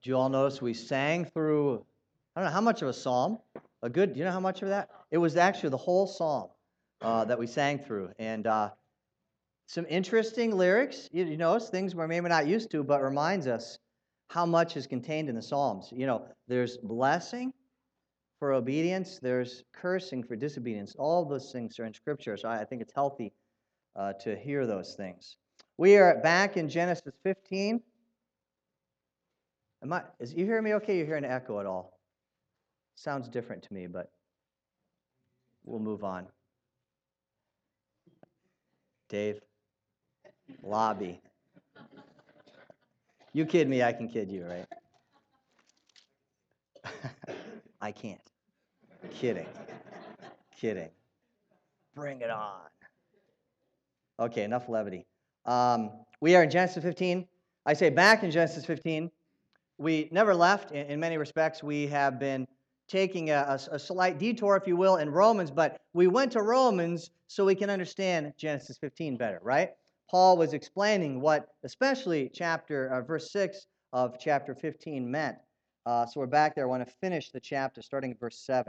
Do you all notice we sang through, I don't know how much of a psalm? Do you know how much of that? It was actually the whole psalm that we sang through. And some interesting lyrics. You notice things we're maybe not used to, but reminds us how much is contained in the Psalms. There's blessing for obedience, there's cursing for disobedience. All of those things are in Scripture, so I think it's healthy to hear those things. We are back in Genesis 15. Is you hearing me okay? You hearing an echo at all? Sounds different to me, but we'll move on. Dave, lobby. You kid me, I can kid you, right? I can't. Kidding. Bring it on. Okay, enough levity. We are in Genesis 15. I say back in Genesis 15. We never left in many respects. We have been taking a slight detour, if you will, in Romans, but we went to Romans so we can understand Genesis 15 better, right? Paul was explaining what especially verse 6 of chapter 15 meant. So we're back there. I want to finish the chapter starting at verse 7.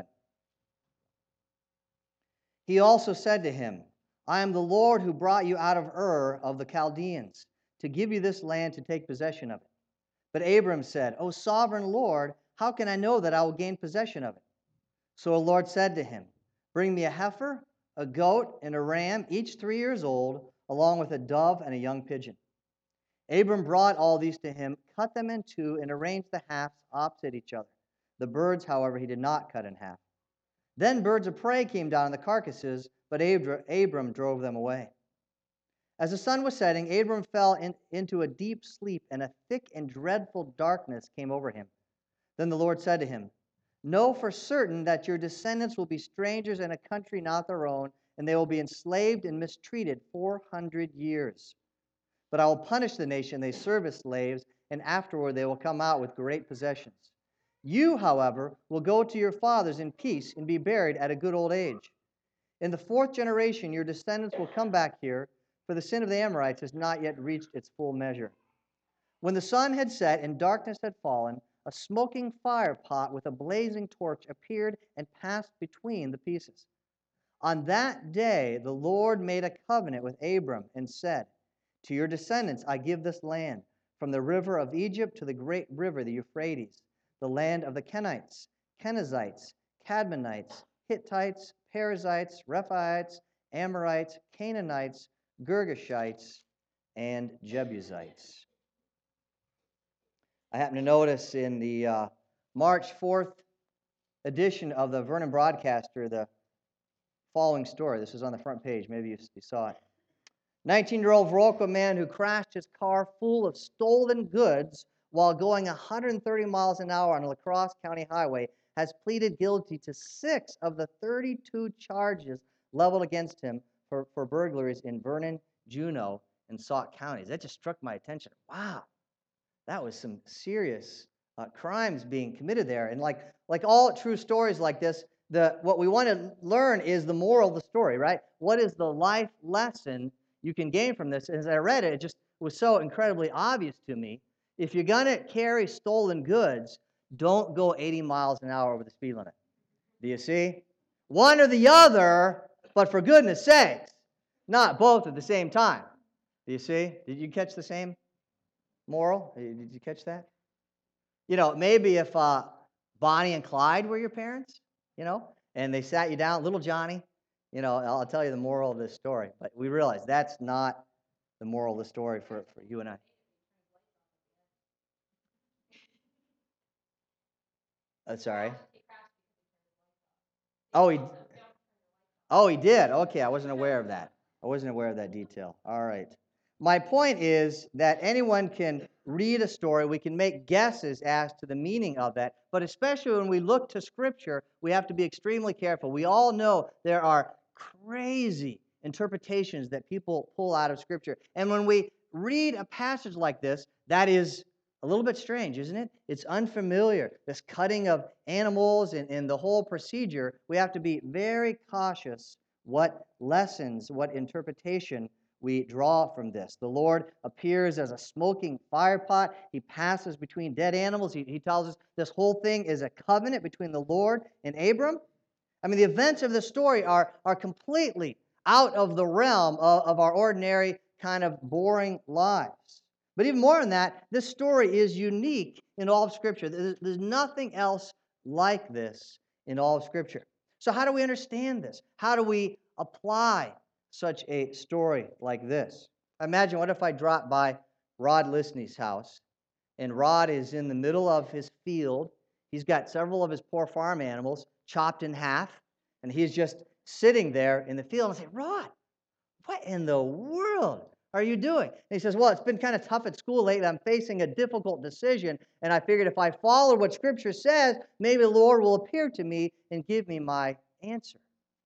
He also said to him, I am the Lord who brought you out of Ur of the Chaldeans to give you this land to take possession of it. But Abram said, O sovereign Lord, how can I know that I will gain possession of it? So the Lord said to him, Bring me a heifer, a goat, and a ram, each 3 years old, along with a dove and a young pigeon. Abram brought all these to him, cut them in two, and arranged the halves opposite each other. The birds, however, he did not cut in half. Then birds of prey came down on the carcasses, but Abram drove them away. As the sun was setting, Abram fell into a deep sleep, and a thick and dreadful darkness came over him. Then the Lord said to him, Know for certain that your descendants will be strangers in a country not their own, and they will be enslaved and mistreated 400 years. But I will punish the nation they serve as slaves, and afterward they will come out with great possessions. You, however, will go to your fathers in peace and be buried at a good old age. In the 4th generation your descendants will come back here, for the sin of the Amorites has not yet reached its full measure. When the sun had set and darkness had fallen, a smoking fire pot with a blazing torch appeared and passed between the pieces. On that day the Lord made a covenant with Abram and said, To your descendants I give this land, from the river of Egypt to the great river, the Euphrates, the land of the Kenites, Kenizzites, Cadmonites, Hittites, Perizzites, Rephaites, Amorites, Canaanites, Girgashites, and Jebusites. I happen to notice in the March 4th edition of the Vernon Broadcaster, the following story. This is on the front page. Maybe you saw it. 19-year-old Viroqua man who crashed his car full of stolen goods while going 130 miles an hour on a La Crosse County highway has pleaded guilty to 6 of the 32 charges leveled against him for burglaries in Vernon, Juneau, and Sauk counties. That just struck my attention. Wow, that was some serious crimes being committed there. And like all true stories like this, what we want to learn is the moral of the story, right? What is the life lesson you can gain from this? As I read it, it just was so incredibly obvious to me. If you're going to carry stolen goods, don't go 80 miles an hour over the speed limit. Do you see? One or the other, but for goodness sakes, not both at the same time. Do you see? Did you catch the same moral? Did you catch that? Maybe if Bonnie and Clyde were your parents, and they sat you down, little Johnny, I'll tell you the moral of this story. But we realize that's not the moral of the story for you and I. Sorry. Oh, he did. Okay, I wasn't aware of that. I wasn't aware of that detail. All right. My point is that anyone can read a story. We can make guesses as to the meaning of that. But especially when we look to Scripture, we have to be extremely careful. We all know there are crazy interpretations that people pull out of Scripture. And when we read a passage like this, that is a little bit strange, isn't it? It's unfamiliar. This cutting of animals and the whole procedure, we have to be very cautious what lessons, what interpretation we draw from this. The Lord appears as a smoking fire pot. He passes between dead animals. He tells us this whole thing is a covenant between the Lord and Abram. I mean, the events of the story are completely out of the realm of our ordinary kind of boring lives. But even more than that, this story is unique in all of Scripture. There's nothing else like this in all of Scripture. So how do we understand this? How do we apply such a story like this? Imagine, what if I dropped by Rod Liснey's house, and Rod is in the middle of his field. He's got several of his poor farm animals chopped in half, and he's just sitting there in the field. And I say, Rod, what in the world are you doing? And he says, well, it's been kind of tough at school lately. I'm facing a difficult decision, and I figured if I follow what Scripture says, maybe the Lord will appear to me and give me my answer.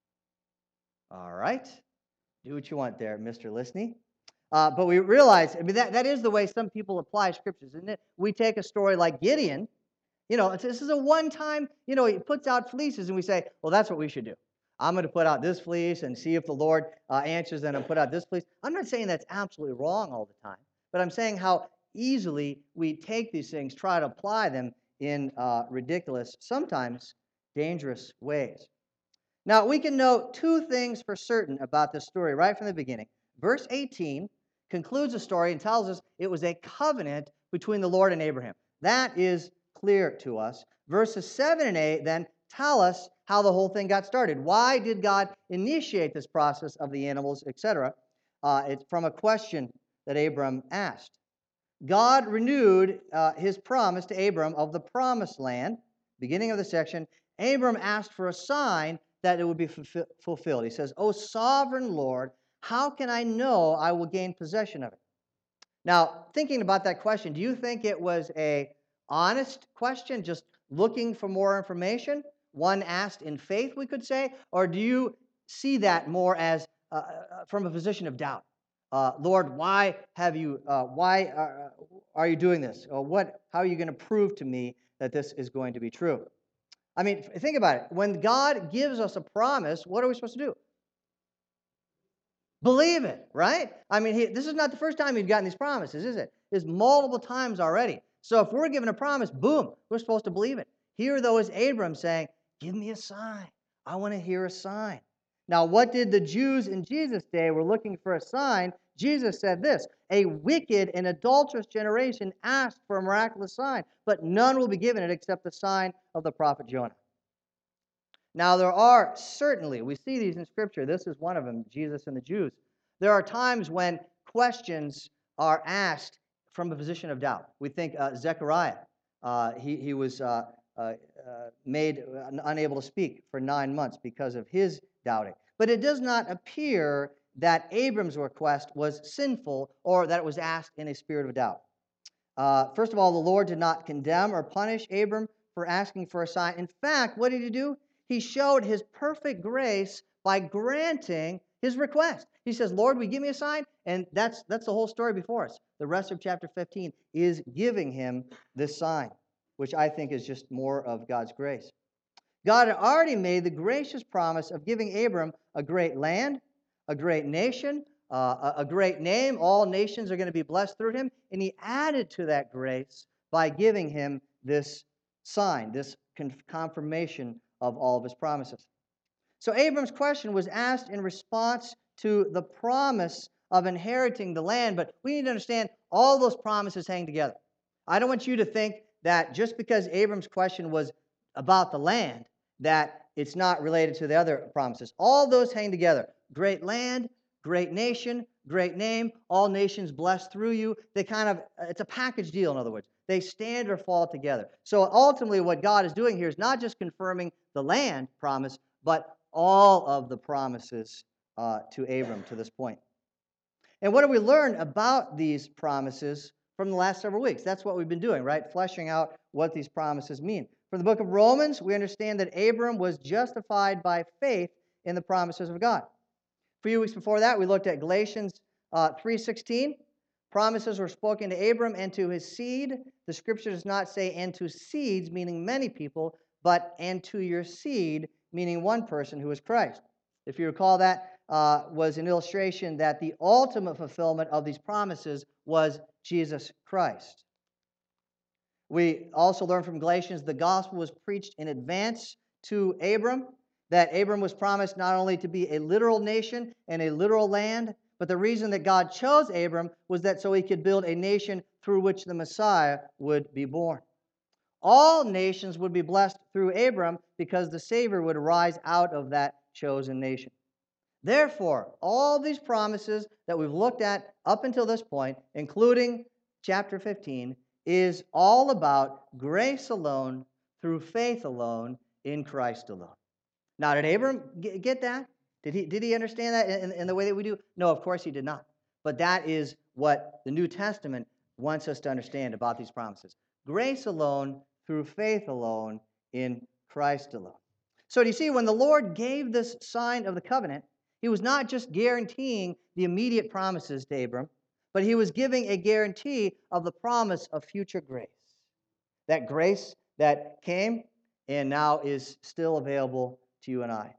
All right. Do what you want there, Mr. Liснey. But we realize, I mean, that is the way some people apply Scriptures, isn't it? We take a story like Gideon. This is a one-time, he puts out fleeces, and we say, well, that's what we should do. I'm going to put out this fleece and see if the Lord answers, and I'll put out this fleece. I'm not saying that's absolutely wrong all the time, but I'm saying how easily we take these things, try to apply them in ridiculous, sometimes dangerous ways. Now, we can know two things for certain about this story right from the beginning. Verse 18 concludes the story and tells us it was a covenant between the Lord and Abraham. That is clear to us. Verses 7 and 8 then tell us how the whole thing got started. Why did God initiate this process of the animals, etc.? It's from a question that Abram asked. God renewed his promise to Abram of the promised land. Beginning of the section, Abram asked for a sign that it would be fulfilled. He says, O sovereign Lord, how can I know I will gain possession of it? Now, thinking about that question, do you think it was a honest question, just looking for more information? One asked in faith, we could say? Or do you see that more as from a position of doubt? Lord, why are you doing this? Or how are you going to prove to me that this is going to be true? I mean, think about it. When God gives us a promise, what are we supposed to do? Believe it, right? I mean, this is not the first time he's gotten these promises, is it? It's multiple times already. So if we're given a promise, boom, we're supposed to believe it. Here, though, is Abram saying, give me a sign. I want to hear a sign. Now, what did the Jews in Jesus' day were looking for a sign? Jesus said this, a wicked and adulterous generation asked for a miraculous sign, but none will be given it except the sign of the prophet Jonah. Now, there are certainly, we see these in Scripture. This is one of them, Jesus and the Jews. There are times when questions are asked from a position of doubt. We think Zechariah, he was made unable to speak for 9 months because of his doubting. But it does not appear that Abram's request was sinful or that it was asked in a spirit of doubt. First of all, the Lord did not condemn or punish Abram for asking for a sign. In fact, what did he do? He showed his perfect grace by granting his request. He says, Lord, will you give me a sign? And that's the whole story before us. The rest of chapter 15 is giving him this sign, which I think is just more of God's grace. God had already made the gracious promise of giving Abram a great land, a great nation, a great name. All nations are going to be blessed through him. And he added to that grace by giving him this sign, this confirmation of all of his promises. So Abram's question was asked in response to the promise of inheriting the land, but we need to understand all those promises hang together. I don't want you to think that just because Abram's question was about the land, that it's not related to the other promises. All those hang together. Great land, great nation, great name, all nations blessed through you. It's a package deal, in other words. They stand or fall together. So ultimately what God is doing here is not just confirming the land promise, but all of the promises to Abram to this point. And what do we learn about these promises from the last several weeks? That's what we've been doing, right? Fleshing out what these promises mean. From the book of Romans, we understand that Abram was justified by faith in the promises of God. A few weeks before that, we looked at Galatians 3:16. Promises were spoken to Abram and to his seed. The Scripture does not say, and to seeds, meaning many people, but and to your seed, meaning one person who is Christ. If you recall that, was an illustration that the ultimate fulfillment of these promises was Jesus Christ. We also learn from Galatians the gospel was preached in advance to Abram, that Abram was promised not only to be a literal nation and a literal land, but the reason that God chose Abram was that so he could build a nation through which the Messiah would be born. All nations would be blessed through Abram because the Savior would arise out of that chosen nation. Therefore, all these promises that we've looked at up until this point, including chapter 15, is all about grace alone, through faith alone, in Christ alone. Now, did Abram get that? Did he understand that in the way that we do? No, of course he did not. But that is what the New Testament wants us to understand about these promises. Grace alone, through faith alone, in Christ alone. So do you see, when the Lord gave this sign of the covenant, he was not just guaranteeing the immediate promises to Abram, but he was giving a guarantee of the promise of future grace. That grace that came and now is still available to you and I.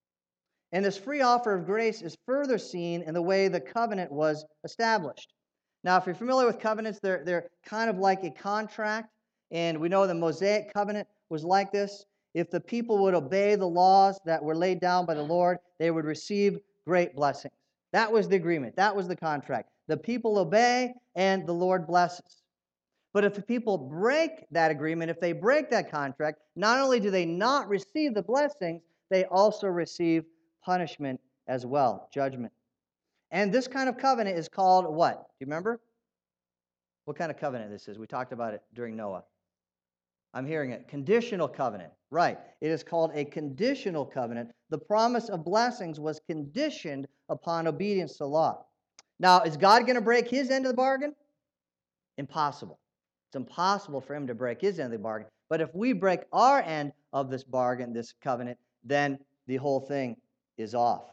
And this free offer of grace is further seen in the way the covenant was established. Now, if you're familiar with covenants, they're kind of like a contract, and we know the Mosaic covenant was like this. If the people would obey the laws that were laid down by the Lord, they would receive great blessings. That was the agreement. That was the contract. The people obey, and the Lord blesses. But if the people break that agreement, if they break that contract, not only do they not receive the blessings, they also receive punishment as well, judgment. And this kind of covenant is called what? Do you remember? What kind of covenant this is? We talked about it during Noah. I'm hearing it. Conditional covenant. Right. It is called a conditional covenant. The promise of blessings was conditioned upon obedience to law. Now, is God going to break his end of the bargain? Impossible. It's impossible for him to break his end of the bargain. But if we break our end of this bargain, this covenant, then the whole thing is off.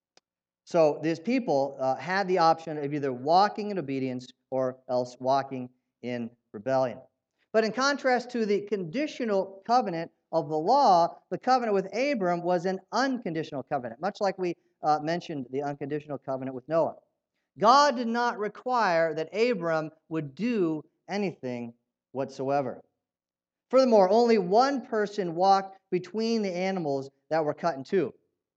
So these people had the option of either walking in obedience or else walking in rebellion. But in contrast to the conditional covenant of the law, the covenant with Abram was an unconditional covenant, much like we mentioned the unconditional covenant with Noah. God did not require that Abram would do anything whatsoever. Furthermore, only one person walked between the animals that were cut in two.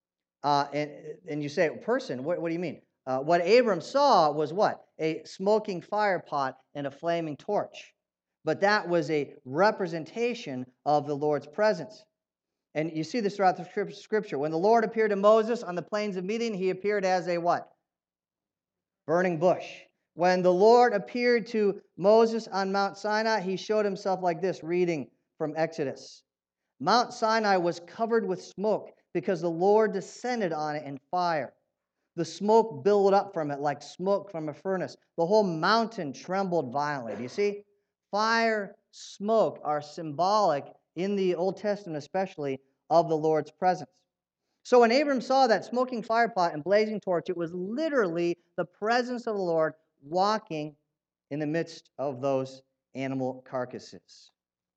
And you say, person, what do you mean? What Abram saw was what? A smoking fire pot and a flaming torch. But that was a representation of the Lord's presence. And you see this throughout the Scripture. When the Lord appeared to Moses on the plains of Midian, he appeared as a what? Burning bush. When the Lord appeared to Moses on Mount Sinai, he showed himself like this, reading from Exodus. Mount Sinai was covered with smoke because the Lord descended on it in fire. The smoke billowed up from it like smoke from a furnace. The whole mountain trembled violently. Do you see? Fire, smoke are symbolic in the Old Testament especially of the Lord's presence. So when Abram saw that smoking fire pot and blazing torch, it was literally the presence of the Lord walking in the midst of those animal carcasses.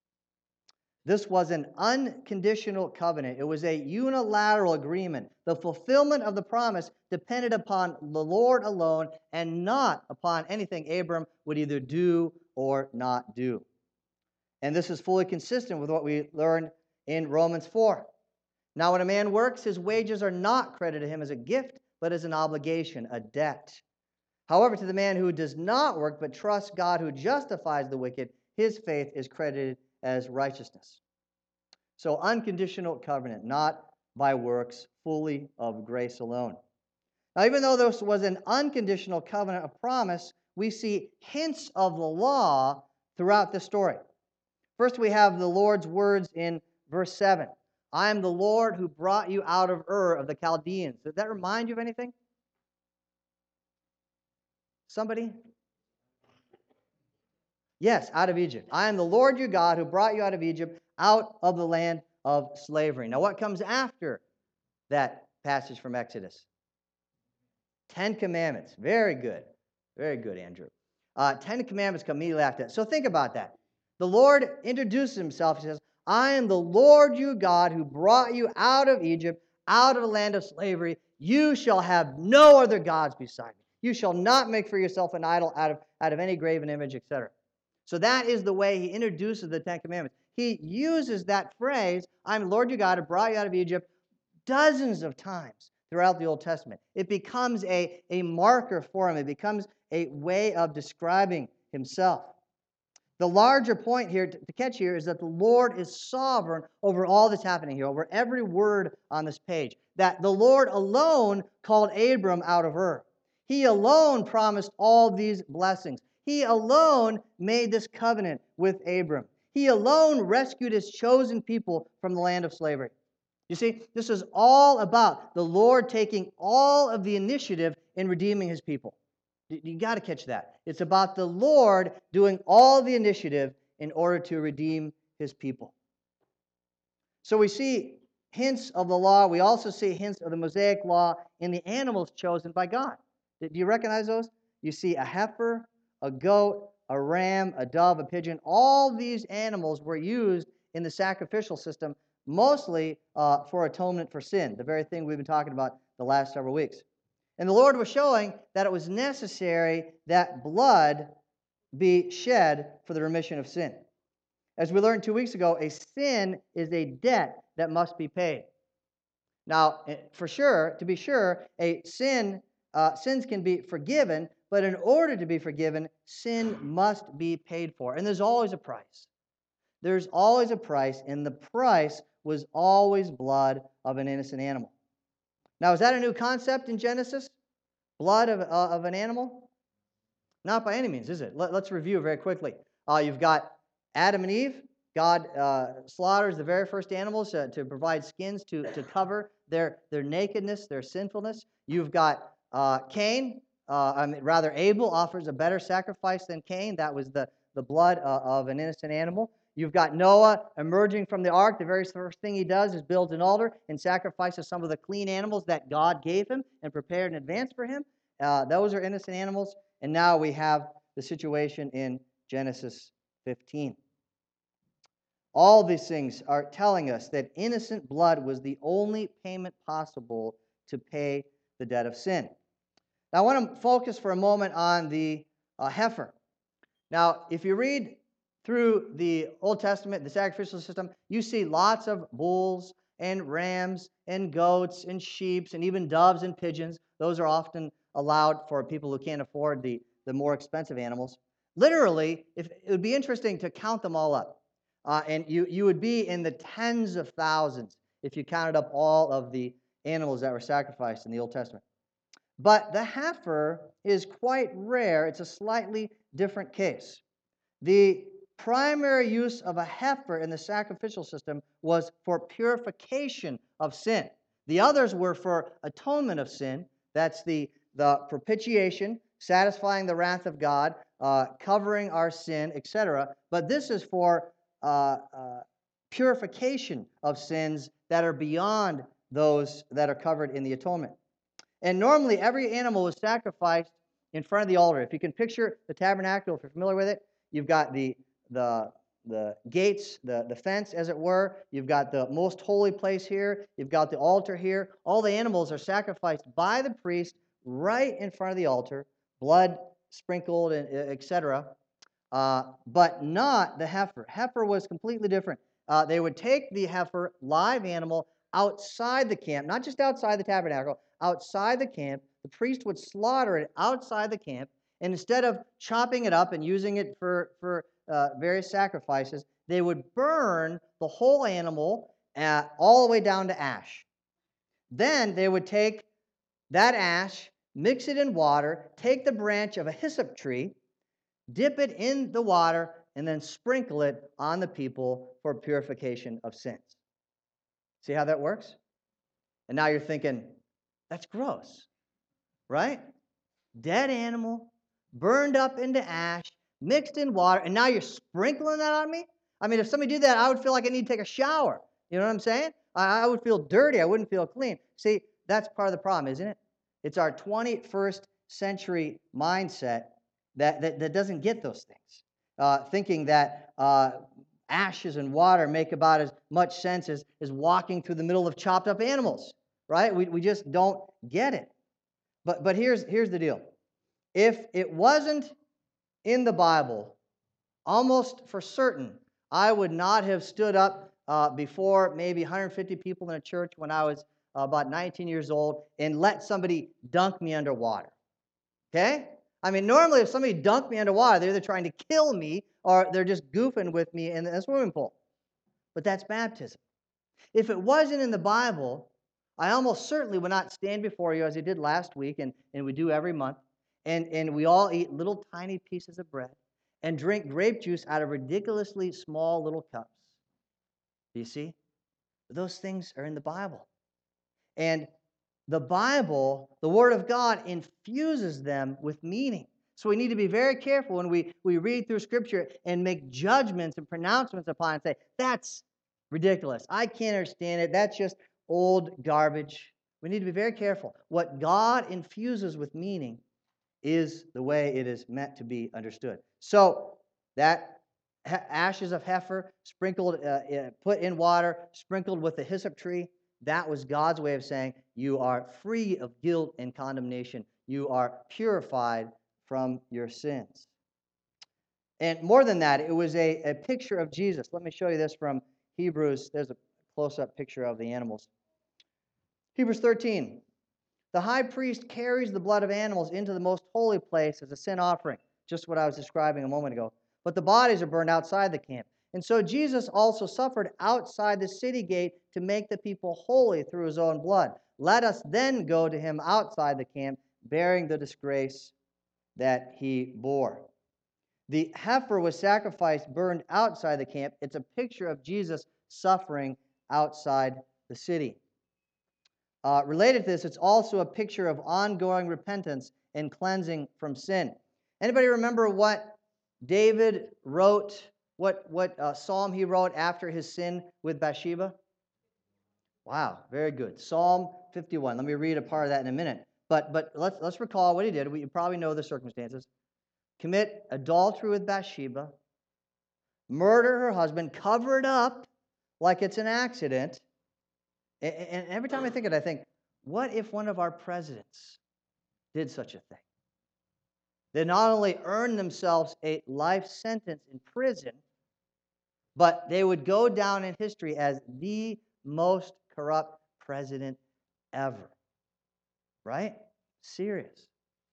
This was an unconditional covenant. It was a unilateral agreement. The fulfillment of the promise depended upon the Lord alone and not upon anything Abram would either do or not do. And this is fully consistent with what we learned in Romans 4. Now, when a man works, his wages are not credited to him as a gift, but as an obligation, a debt. However, to the man who does not work, but trusts God who justifies the wicked, his faith is credited as righteousness. So, unconditional covenant, not by works, fully of grace alone. Now, even though this was an unconditional covenant of promise, we see hints of the law throughout the story. First, we have the Lord's words in verse 7. I am the Lord who brought you out of Ur of the Chaldeans. Does that remind you of anything? Somebody? Yes, out of Egypt. I am the Lord your God who brought you out of Egypt, out of the land of slavery. Now, what comes after that passage from Exodus? 10 Commandments. Very good. Very good, Andrew. 10 Commandments come immediately after that. So think about that. The Lord introduces himself. He says, I am the Lord your God who brought you out of Egypt, out of the land of slavery. You shall have no other gods beside me. You shall not make for yourself an idol out of any graven image, etc. So that is the way he introduces the Ten Commandments. He uses that phrase, I'm Lord your God who brought you out of Egypt, dozens of times throughout the Old Testament. It becomes a marker for him. It becomes a way of describing himself. The larger point here to catch here is that the Lord is sovereign over all that's happening here, over every word on this page. That the Lord alone called Abram out of Ur. He alone promised all these blessings. He alone made this covenant with Abram. He alone rescued his chosen people from the land of slavery. You see, this is all about the Lord taking all of the initiative in redeeming his people. You got to catch that. It's about the Lord doing all the initiative in order to redeem his people. So we see hints of the law. We also see hints of the Mosaic law in the animals chosen by God. Do you recognize those? You see a heifer, a goat, a ram, a dove, a pigeon. All these animals were used in the sacrificial system, mostly for atonement for sin, the very thing we've been talking about the last several weeks. And the Lord was showing that it was necessary that blood be shed for the remission of sin. As we learned 2 weeks ago, a sin is a debt that must be paid. Now, to be sure, sins can be forgiven, but in order to be forgiven, sin must be paid for. And there's always a price. There's always a price, and the price was always blood of an innocent animal. Now, is that a new concept in Genesis? Blood of an animal? Not by any means, is it? Let's review very quickly. You've got Adam and Eve. God slaughters the very first animals to provide skins to cover their nakedness, their sinfulness. You've got Cain. Abel offers a better sacrifice than Cain. That was the blood of an innocent animal. You've got Noah emerging from the ark. The very first thing he does is builds an altar and sacrifices some of the clean animals that God gave him and prepared in advance for him. Those are innocent animals. And now we have the situation in Genesis 15. All these things are telling us that innocent blood was the only payment possible to pay the debt of sin. Now, I want to focus for a moment on the heifer. Now, if you read through the Old Testament, the sacrificial system, you see lots of bulls and rams and goats and sheep and even doves and pigeons. Those are often allowed for people who can't afford the more expensive animals. Literally, it would be interesting to count them all up. And you would be in the tens of thousands if you counted up all of the animals that were sacrificed in the Old Testament. But the heifer is quite rare. It's a slightly different case. The primary use of a heifer in the sacrificial system was for purification of sin. The others were for atonement of sin. That's the propitiation, satisfying the wrath of God, covering our sin, etc. But this is for purification of sins that are beyond those that are covered in the atonement. And normally, every animal was sacrificed in front of the altar. If you can picture the tabernacle, if you're familiar with it, you've got the gates, the fence, as it were. You've got the most holy place here. You've got the altar here. All the animals are sacrificed by the priest right in front of the altar, blood sprinkled, etc. But not the heifer. Heifer was completely different. They would take the heifer, live animal, outside the camp, not just outside the tabernacle, outside the camp. The priest would slaughter it outside the camp, and instead of chopping it up and using it for various sacrifices, they would burn the whole animal all the way down to ash. Then they would take that ash, mix it in water, take the branch of a hyssop tree, dip it in the water, and then sprinkle it on the people for purification of sins. See how that works? And now you're thinking, that's gross, right? Dead animal, burned up into ash, mixed in water, and now you're sprinkling that on me? I mean, if somebody did that, I would feel like I need to take a shower. You know what I'm saying? I would feel dirty. I wouldn't feel clean. See, that's part of the problem, isn't it? It's our 21st century mindset that doesn't get those things, thinking that ashes and water make about as much sense as walking through the middle of chopped up animals. right? We just don't get it. But here's the deal. If it wasn't in the Bible, almost for certain, I would not have stood up before maybe 150 people in a church when I was about 19 years old and let somebody dunk me underwater. Okay? I mean, normally if somebody dunked me underwater, they're either trying to kill me or they're just goofing with me in the swimming pool. But that's baptism. If it wasn't in the Bible, I almost certainly would not stand before you as I did last week and we do every month, and we all eat little tiny pieces of bread and drink grape juice out of ridiculously small little cups. Do you see? Those things are in the Bible. And the Bible, the Word of God, infuses them with meaning. So we need to be very careful when we read through Scripture and make judgments and pronouncements upon it and say, that's ridiculous. I can't understand it. That's just old garbage. We need to be very careful. What God infuses with meaning is the way it is meant to be understood. So that ashes of heifer sprinkled, put in water, sprinkled with the hyssop tree, that was God's way of saying you are free of guilt and condemnation. You are purified from your sins. And more than that, it was a picture of Jesus. Let me show you this from Hebrews. There's a close-up picture of the animals. Hebrews 13. The high priest carries the blood of animals into the most holy place as a sin offering, just what I was describing a moment ago. But the bodies are burned outside the camp. And so Jesus also suffered outside the city gate to make the people holy through his own blood. Let us then go to him outside the camp, bearing the disgrace that he bore. The heifer was sacrificed, burned outside the camp. It's a picture of Jesus suffering outside the city. Related to this, it's also a picture of ongoing repentance and cleansing from sin. Anybody remember what David wrote, what psalm he wrote after his sin with Bathsheba? Wow, very good. Psalm 51. Let me read a part of that in a minute. But let's recall what he did. You probably know the circumstances. Commit adultery with Bathsheba, murder her husband, cover it up like it's an accident. And every time I think of it, I think, what if one of our presidents did such a thing? They not only earned themselves a life sentence in prison, but they would go down in history as the most corrupt president ever. Right? Serious.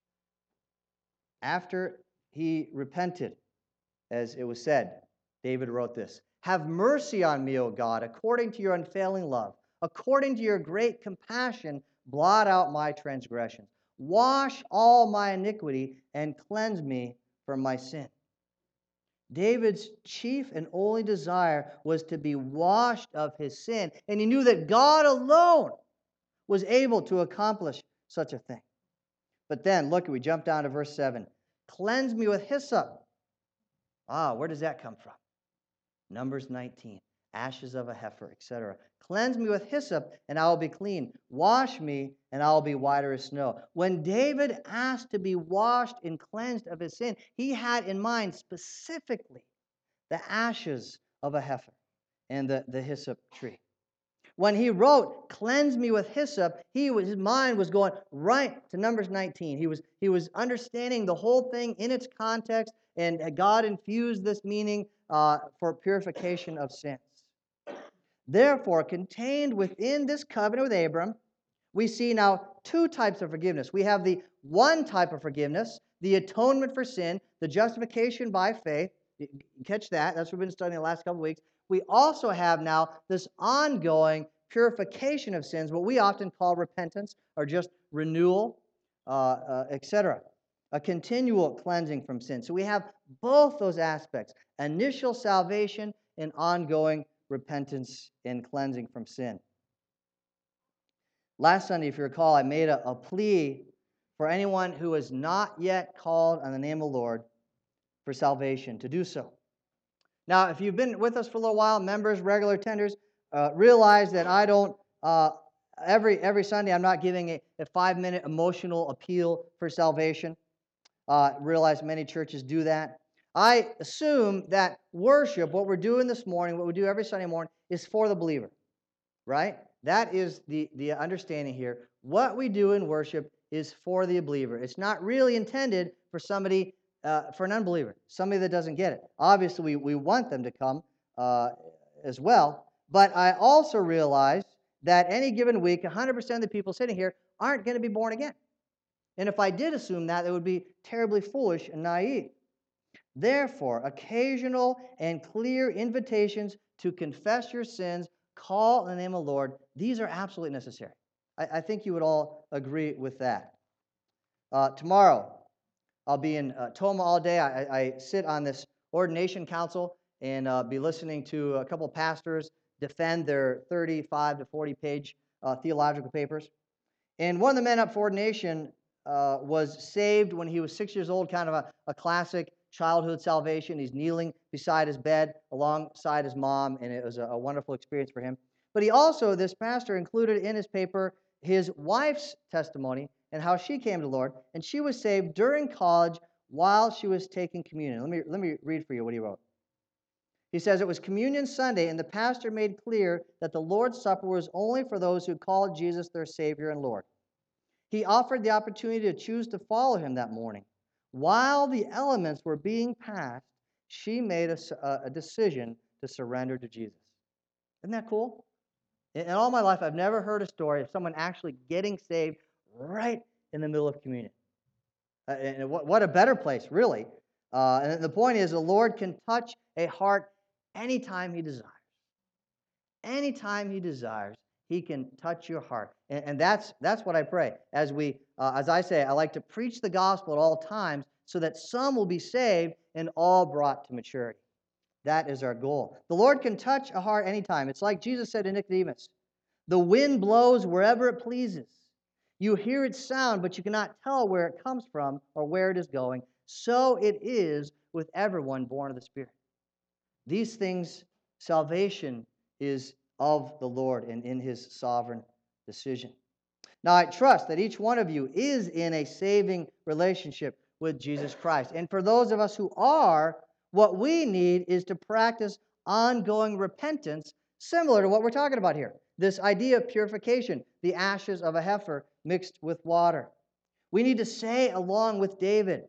After he repented, as it was said, David wrote this, "Have mercy on me, O God, according to your unfailing love. According to your great compassion, blot out my transgressions. Wash all my iniquity and cleanse me from my sin." David's chief and only desire was to be washed of his sin, and he knew that God alone was able to accomplish such a thing. But then, look, we jump down to verse 7. Cleanse me with hyssop. Where does that come from? Numbers 19. Ashes of a heifer, etc. Cleanse me with hyssop, and I will be clean. Wash me, and I will be whiter as snow. When David asked to be washed and cleansed of his sin, he had in mind specifically the ashes of a heifer and the hyssop tree. When he wrote, "Cleanse me with hyssop," his mind was going right to Numbers 19. He was understanding the whole thing in its context, and God infused this meaning for purification of sins. Therefore, contained within this covenant with Abram, we see now two types of forgiveness. We have the one type of forgiveness, the atonement for sin, the justification by faith. You catch that? That's what we've been studying the last couple of weeks. We also have now this ongoing purification of sins, what we often call repentance or just renewal, etc. A continual cleansing from sin. So we have both those aspects, initial salvation and ongoing repentance and cleansing from sin. Last Sunday, if you recall, I made a plea for anyone who is not yet called on the name of the Lord for salvation to do so. Now, if you've been with us for a little while, members, regular attenders, realize that I don't, every Sunday, I'm not giving a 5-minute emotional appeal for salvation. Realize many churches do that. I assume that worship, what we're doing this morning, what we do every Sunday morning, is for the believer, right? That is the understanding here. What we do in worship is for the believer. It's not really intended for somebody, for an unbeliever, somebody that doesn't get it. Obviously, we want them to come as well. But I also realize that any given week, 100% of the people sitting here aren't going to be born again. And if I did assume that, it would be terribly foolish and naive. Therefore, occasional and clear invitations to confess your sins, call on the name of the Lord, these are absolutely necessary. I think you would all agree with that. Tomorrow, I'll be in Toma all day. I sit on this ordination council and be listening to a couple pastors defend their 35 to 40 page theological papers. And one of the men up for ordination was saved when he was 6 years old, kind of a classic childhood salvation. He's kneeling beside his bed alongside his mom, and it was a wonderful experience for him. But he also, this pastor, included in his paper his wife's testimony and how she came to the Lord, and she was saved during college while she was taking communion. Let me read for you what he wrote. He says, it was Communion Sunday, and the pastor made clear that the Lord's Supper was only for those who called Jesus their Savior and Lord. He offered the opportunity to choose to follow him that morning. While the elements were being passed, she made a decision to surrender to Jesus. Isn't that cool? In all my life, I've never heard a story of someone actually getting saved right in the middle of communion. And what a better place, really. And the point is, the Lord can touch a heart anytime he desires. Anytime he desires, he can touch your heart. And that's what I pray. As I say, I like to preach the gospel at all times so that some will be saved and all brought to maturity. That is our goal. The Lord can touch a heart anytime. It's like Jesus said to Nicodemus, the wind blows wherever it pleases. You hear its sound, but you cannot tell where it comes from or where it is going. So it is with everyone born of the Spirit. These things, salvation is of the Lord and in his sovereign decision. Now, I trust that each one of you is in a saving relationship with Jesus Christ. And for those of us who are, what we need is to practice ongoing repentance, similar to what we're talking about here. This idea of purification, the ashes of a heifer mixed with water. We need to say, along with David,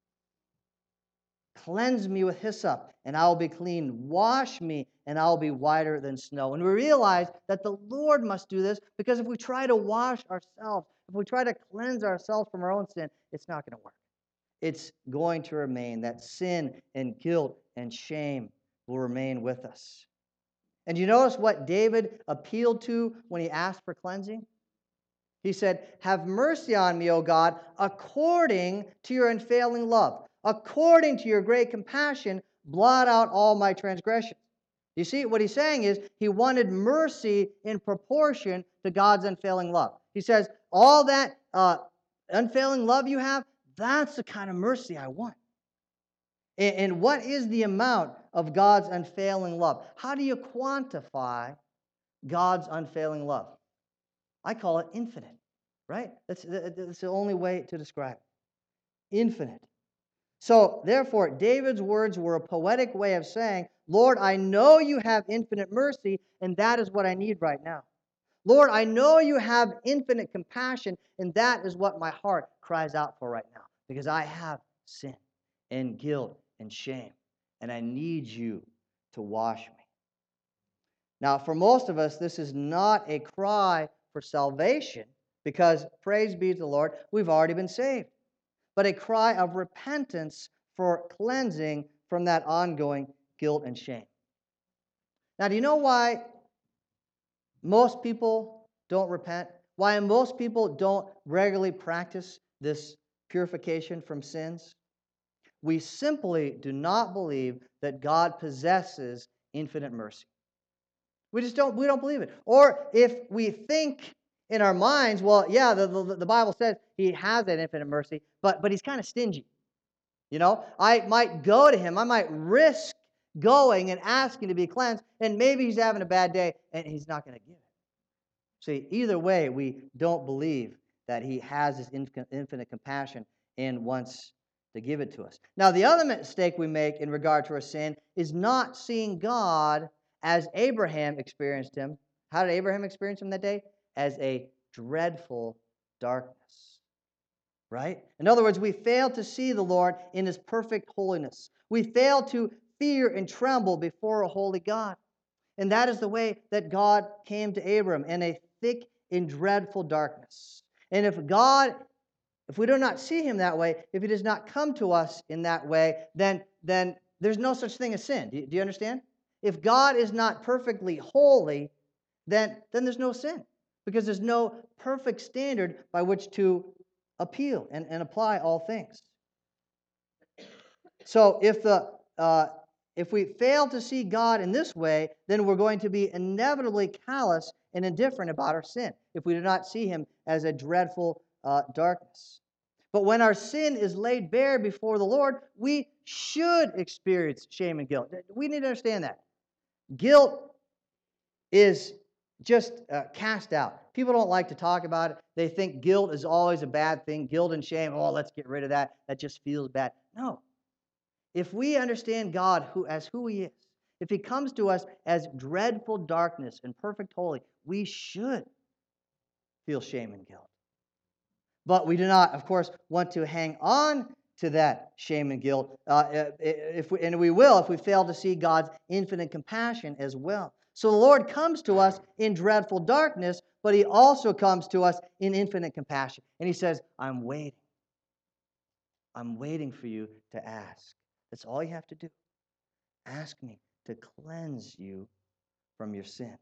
cleanse me with hyssop, and I will be clean. Wash me, and I will be whiter than snow. And we realize that the Lord must do this, because if we try to wash ourselves, if we try to cleanse ourselves from our own sin, it's not going to work. It's going to remain. That sin and guilt and shame will remain with us. And you notice what David appealed to when he asked for cleansing? He said, have mercy on me, O God, according to your unfailing love. According to your great compassion, blot out all my transgressions. You see, what he's saying is he wanted mercy in proportion to God's unfailing love. He says, all that unfailing love you have, that's the kind of mercy I want. And what is the amount of God's unfailing love? How do you quantify God's unfailing love? I call it infinite, right? That's the only way to describe it. Infinite. So, therefore, David's words were a poetic way of saying, Lord, I know you have infinite mercy, and that is what I need right now. Lord, I know you have infinite compassion, and that is what my heart cries out for right now, because I have sin and guilt and shame, and I need you to wash me. Now, for most of us, this is not a cry for salvation, because, praise be to the Lord, we've already been saved, but a cry of repentance for cleansing from that ongoing guilt and shame. Now, do you know why most people don't repent? Why most people don't regularly practice this purification from sins? We simply do not believe that God possesses infinite mercy. We don't believe it. Or if we think in our minds, well, yeah, the Bible says he has that infinite mercy, but he's kind of stingy. You know, I might go to him, I might risk going and asking to be cleansed, and maybe he's having a bad day and he's not going to give it. See, either way, we don't believe that he has this infinite compassion and wants to give it to us. Now, the other mistake we make in regard to our sin is not seeing God as Abraham experienced him, How did Abraham experience him that day? As a dreadful darkness. Right? In other words, we fail to see the Lord in his perfect holiness. We fail to fear and tremble before a holy God. And that is the way that God came to Abram, in a thick and dreadful darkness. And if we do not see him that way, if he does not come to us in that way, then there's no such thing as sin. Do you understand? If God is not perfectly holy, then there's no sin, because there's no perfect standard by which to appeal and apply all things. So if we fail to see God in this way, then we're going to be inevitably callous and indifferent about our sin, if we do not see him as a dreadful darkness. But when our sin is laid bare before the Lord, we should experience shame and guilt. We need to understand that. Guilt is just cast out. People don't like to talk about it. They think guilt is always a bad thing. Guilt and shame, oh, let's get rid of that. That just feels bad. No. If we understand God as who he is, if he comes to us as dreadful darkness and perfect holy, we should feel shame and guilt. But we do not, of course, want to hang on to that shame and guilt, and we will if we fail to see God's infinite compassion as well. So the Lord comes to us in dreadful darkness, but he also comes to us in infinite compassion. And he says, I'm waiting. I'm waiting for you to ask. That's all you have to do. Ask me to cleanse you from your sin.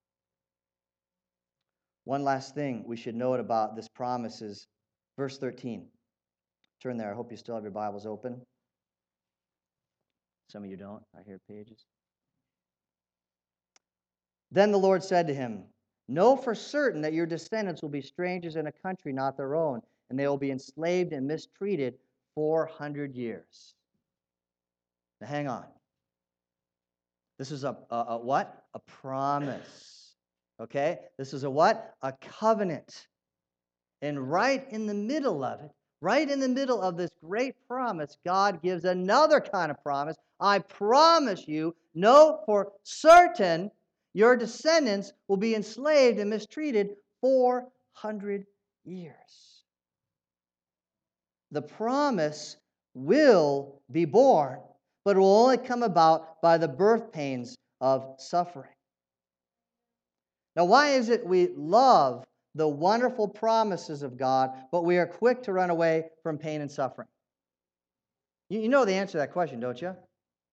One last thing we should note about this promise is verse 13. Turn there. I hope you still have your Bibles open. Some of you don't. I hear pages. Then the Lord said to him, know for certain that your descendants will be strangers in a country not their own, and they will be enslaved and mistreated 400 years. Now hang on. This is a what? A promise. Okay? This is a what? A covenant. And right in the middle of it, right in the middle of this great promise, God gives another kind of promise. I promise you, know for certain your descendants will be enslaved and mistreated 400 years. The promise will be born, but it will only come about by the birth pains of suffering. Now, why is it we love the wonderful promises of God, but we are quick to run away from pain and suffering? You know the answer to that question, don't you?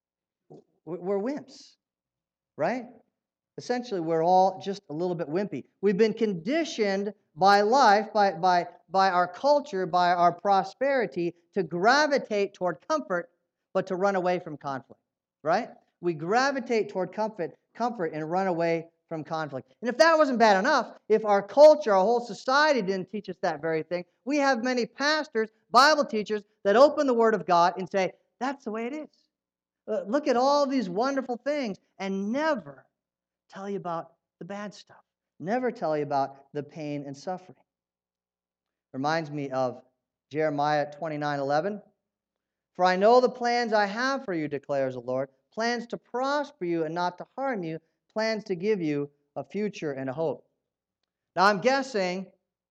We're wimps, right? Essentially, we're all just a little bit wimpy. We've been conditioned by life, by our culture, by our prosperity, to gravitate toward comfort, but to run away from conflict, right? We gravitate toward comfort and run away from conflict. And if that wasn't bad enough, if our culture, our whole society didn't teach us that very thing, we have many pastors, Bible teachers, that open the Word of God and say, that's the way it is. Look at all these wonderful things, and never tell you about the bad stuff. Never tell you about the pain and suffering. Reminds me of Jeremiah 29:11. For I know the plans I have for you, declares the Lord, plans to prosper you and not to harm you, plans to give you a future and a hope. Now I'm guessing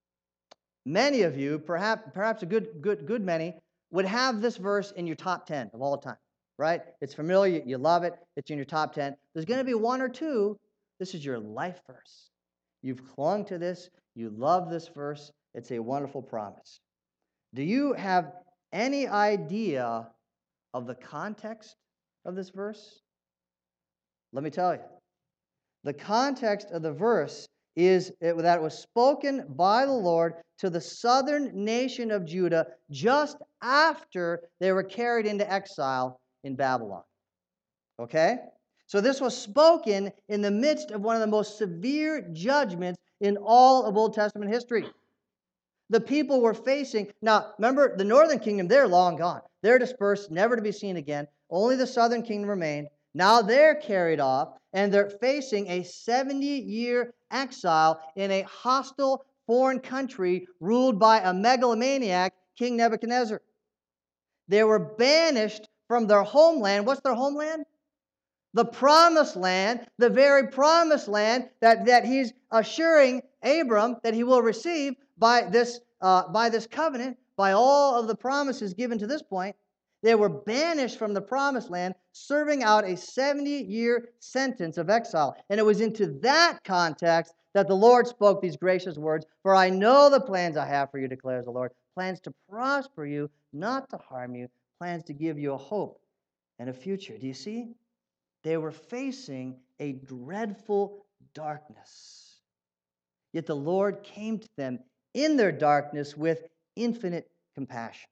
many of you, perhaps a good many, would have this verse in your top 10 of all time, right? It's familiar, you love it, it's in your top 10. There's going to be one or two. This is your life verse. You've clung to this. You love this verse. It's a wonderful promise. Do you have any idea of the context of this verse? Let me tell you. The context of the verse is that it was spoken by the Lord to the southern nation of Judah just after they were carried into exile in Babylon. Okay? So this was spoken in the midst of one of the most severe judgments in all of Old Testament history. The people were facing, now remember, the northern kingdom, they're long gone. They're dispersed, never to be seen again. Only the southern kingdom remained. Now they're carried off, and they're facing a 70-year exile in a hostile foreign country ruled by a megalomaniac, King Nebuchadnezzar. They were banished from their homeland. What's their homeland? The promised land, the very promised land that he's assuring Abram that he will receive by this covenant, by all of the promises given to this point. They were banished from the promised land, serving out a 70-year sentence of exile. And it was into that context that the Lord spoke these gracious words, "For I know the plans I have for you, declares the Lord, plans to prosper you, not to harm you, plans to give you a hope and a future." Do you see? They were facing a dreadful darkness. Yet the Lord came to them in their darkness with infinite compassion.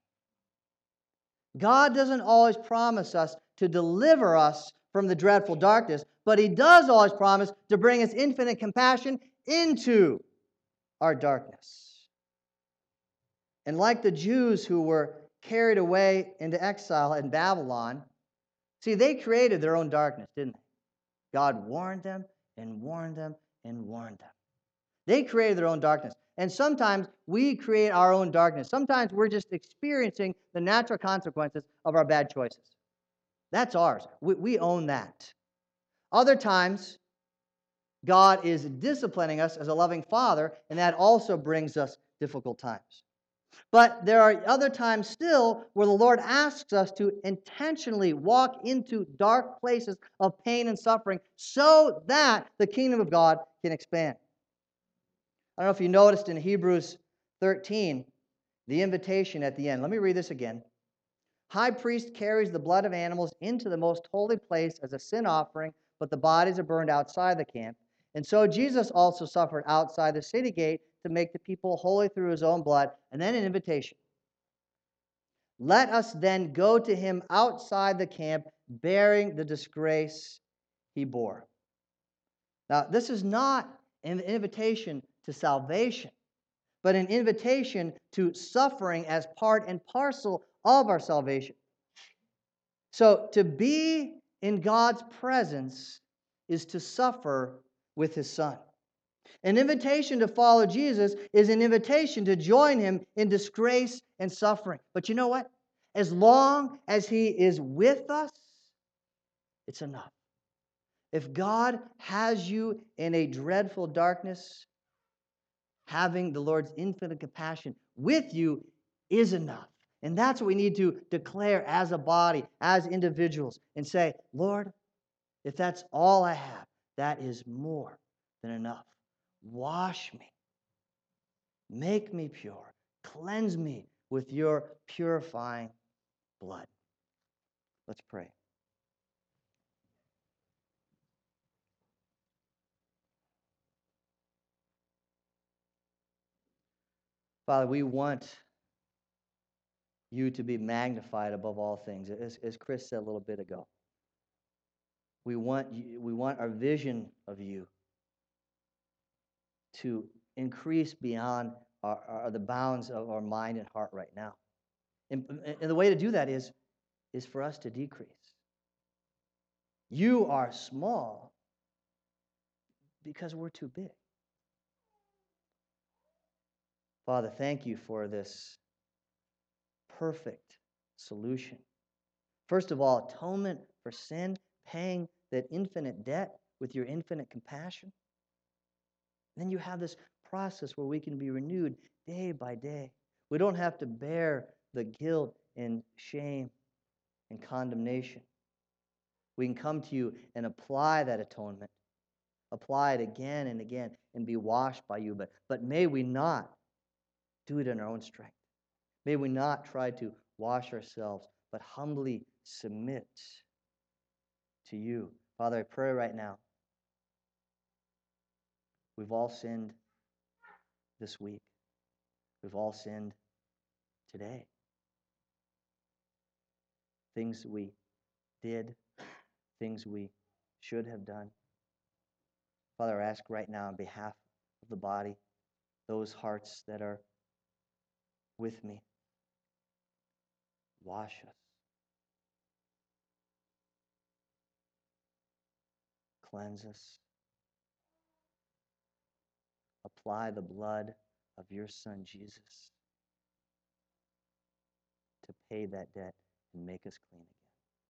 God doesn't always promise us to deliver us from the dreadful darkness, but He does always promise to bring His infinite compassion into our darkness. And like the Jews who were carried away into exile in Babylon, see, they created their own darkness, didn't they? God warned them and warned them and warned them. They created their own darkness. And sometimes we create our own darkness. Sometimes we're just experiencing the natural consequences of our bad choices. That's ours. We own that. Other times, God is disciplining us as a loving Father, and that also brings us difficult times. But there are other times still where the Lord asks us to intentionally walk into dark places of pain and suffering so that the kingdom of God can expand. I don't know if you noticed in Hebrews 13, the invitation at the end. Let me read this again. High priest carries the blood of animals into the most holy place as a sin offering, but the bodies are burned outside the camp. And so Jesus also suffered outside the city gate to make the people holy through his own blood. And then an invitation. Let us then go to him outside the camp, bearing the disgrace he bore. Now, this is not an invitation to salvation, but an invitation to suffering as part and parcel of our salvation. So, to be in God's presence is to suffer with his Son. An invitation to follow Jesus is an invitation to join him in disgrace and suffering. But you know what? As long as he is with us, it's enough. If God has you in a dreadful darkness, having the Lord's infinite compassion with you is enough. And that's what we need to declare as a body, as individuals, and say, Lord, if that's all I have, that is more than enough. Wash me. Make me pure. Cleanse me with your purifying blood. Let's pray. Father, we want you to be magnified above all things, as Chris said a little bit ago. We want our vision of you to increase beyond the bounds of our mind and heart right now. And the way to do that is for us to decrease. You are small because we're too big. Father, thank you for this perfect solution. First of all, atonement for sin, paying that infinite debt with your infinite compassion. Then you have this process where we can be renewed day by day. We don't have to bear the guilt and shame and condemnation. We can come to you and apply that atonement, apply it again and again, and be washed by you. But may we not do it in our own strength. May we not try to wash ourselves, but humbly submit to you. Father, I pray right now. We've all sinned this week. We've all sinned today. Things we did, things we should have done. Father, I ask right now on behalf of the body, those hearts that are with me, wash us. Cleanse us. Apply the blood of your Son, Jesus, to pay that debt and make us clean again.